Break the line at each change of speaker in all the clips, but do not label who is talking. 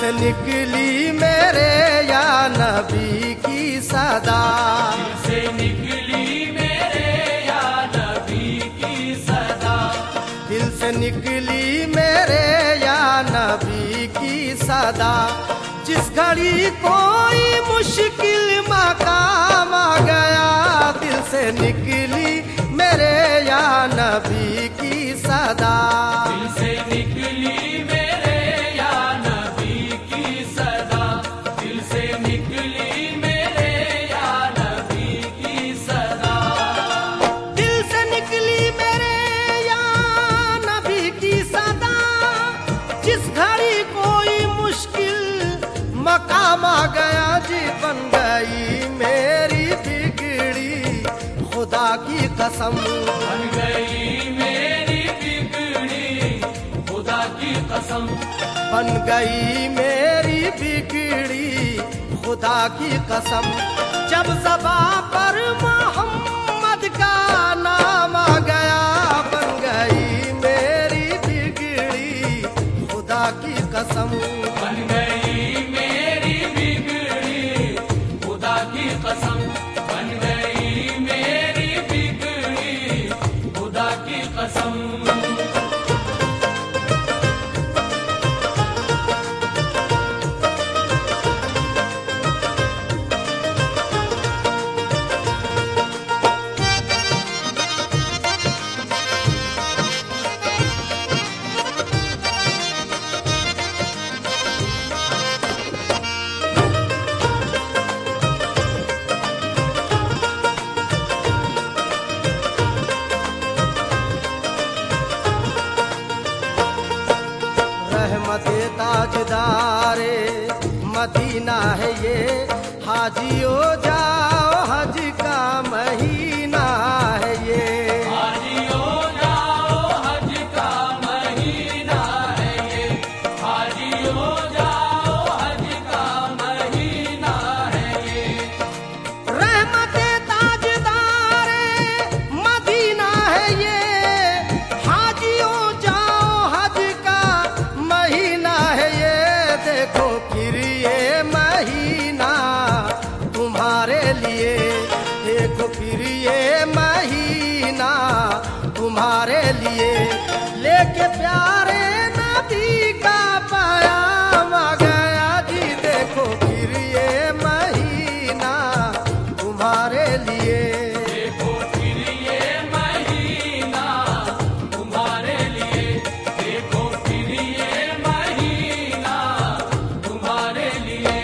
से निकली मेरे या नबी की सदा,
दिल से निकली मेरे या नबी की सदा,
दिल से निकली मेरे या नबी की सदा। जिस घड़ी कोई मुश्किल मकाम आ गया, दिल से निकली मेरे या नबी की सदा,
दिल से निकली मेरे या नबी की सदा, दिल से निकली मेरे या नबी की सदा।
दिल से निकली मेरे या नबी की सदा। जिस घड़ी कोई मुश्किल मकाम आ गया जी, बन गई मेरी बिगड़ी खुदा की कसम,
बन गई मेरी बिगड़ी खुदा की कसम,
बन गई मेरी बिगड़ी खुदा की कसम। जब ज़बा पर मोहम्मद का नाम आ गया, बन गई मेरी बिगड़ी खुदा की कसम,
बन गई मेरी बिगड़ी खुदा की कसम, बन गई मेरी बिगड़ी खुदा की कसम।
रहमते ताजदारे मदीना है ये, हाजियो जाओ हज का महीना है ये,
हाजियो जाओ हज का महीना है ये, हाजियो जाओ हज का महीना है ये।
रहमते ताजदारे मदीना है ये, हाजियो जाओ हज का महीना है ये। देखो फिर ये महीना तुम्हारे लिए, देखो फिर ये महीना तुम्हारे लिए। लेके प्यारे नबी का पैगाम आ गया जी, देखो फिर ये महीना तुम्हारे लिए।
देखो फिर ये महीना तुम्हारे लिए, देखो फिर ये महीना तुम्हारे लिए।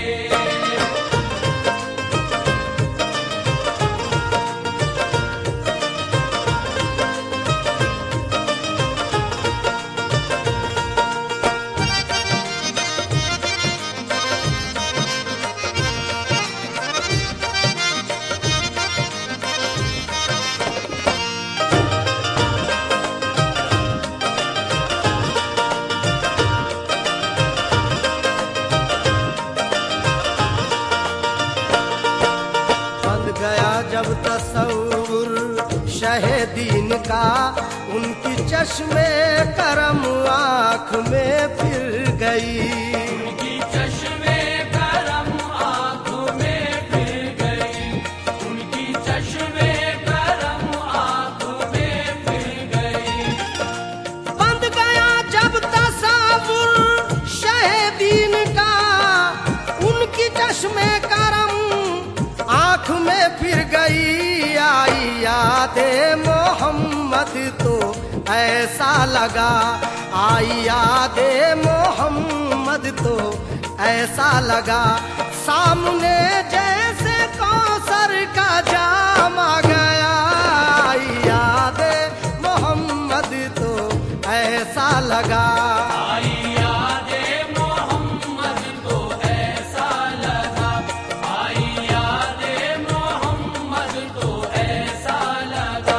बन गया जब तसव्वुर शहीदीन का, उनकी चश्मे करम आँख में फिर गई।
उनकी चश्मे करम आँखों में फिर गई, उनकी चश्मे करम आँखों में फिर गई।
बंद गया जब तसव्वुर शहीदीन का, उनकी चश्मे करम आँख में फिर गई। आई यादे मोहम्मद तो ऐसा लगा, आई यादे मोहम्मद तो ऐसा लगा। सामने जैसे कौसर का जाम आ गया, आई यादे मोहम्मद तो ऐसा लगा।
आई यादे मोहम्मद तो ऐसा लगा, आई यादे मोहम्मद तो ऐसा लगा।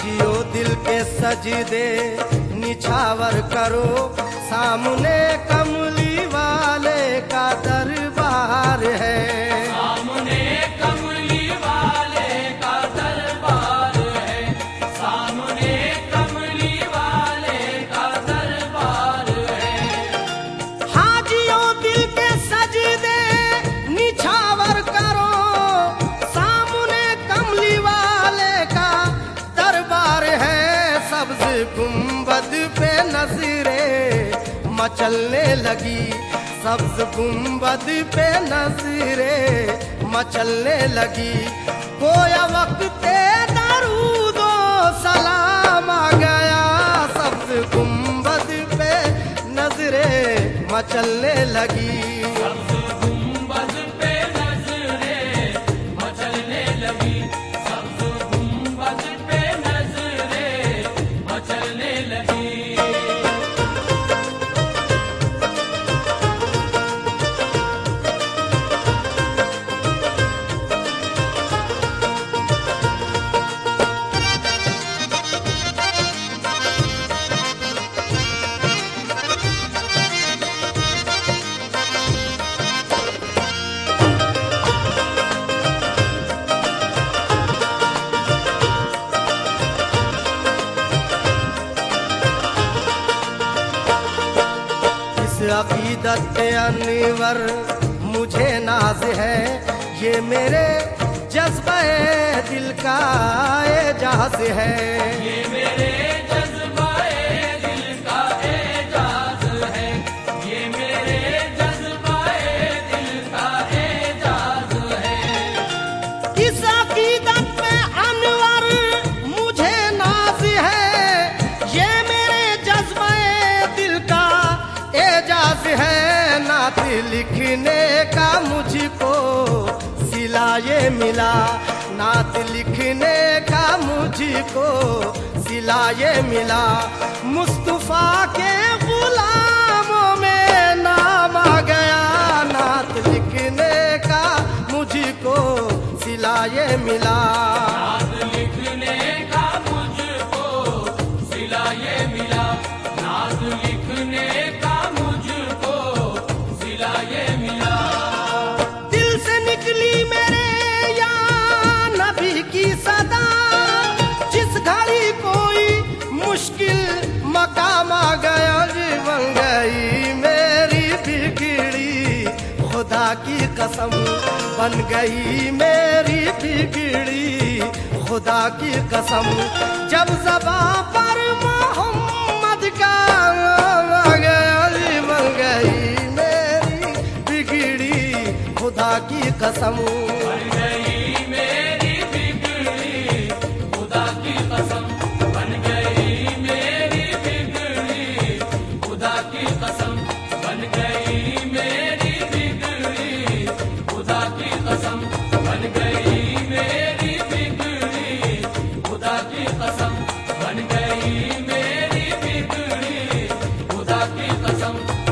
हाजियो दिल के सजदे निछावर करो, सामने कमली वाले का दरबार है।
सामने कमली वाले का दरबार है, सामने कमली वाले का दरबार है।
हाजियो दिल के सजदे निछावर करो, सामने कमली वाले का दरबार है। सब्ज गुंबद पे नजरे मचलने लगी, सब्ज गुंबद पे नजरे मचलने लगी। गोया वक्त दरूदो सलाम आ गया, सब्ज गुंबद पे नजरे मचलने लगी।
सब्ज गुंबद पे नजरे मचलने लगी, सब्ज गुंबद पे नजरे मचलने लगी।
अकीदत पे अनवर मुझे नाज है, ये मेरे जज्बे दिल का एजाज है।
ये मेरे जज्बाए दिल का एजाज है, ये मेरे जज्बाए दिल का एजाज है।
इस अकीदत पे अनवर मुझे नाज है, ये मेरे जज्बे दिल का एजाज है। नात लिखने का मुझको सिला ये मिला, नात लिखने का मुझको सिला ये मिला। मुस्तफा के गुलामों में नाम आ गया, नात लिखने का मुझको सिला ये मिला।
नात लिखने का मुझको सिला ये मिला, नात लिखने का मुझको सिला ये मिला।
दिल से निकली मेरे या नबी की सदा, जिस घड़ी कोई मुश्किल मकाम आ गया। बन गई मेरी बिगड़ी खुदा की कसम, बन गई मेरी बिगड़ी खुदा की कसम। जब ज़बां पर मोहम्मद का नाम आ गया, बन गई मेरी बिगड़ी खुदा की कसम।
बन गई मेरी बिगड़ी खुदा की कसम, बन गई मेरी बिगड़ी खुदा की कसम, बन गई मेरी बिगड़ी खुदा की कसम, बन गई मेरी बिगड़ी खुदा की कसम, बन गई मेरी बिगड़ी खुदा की कसम।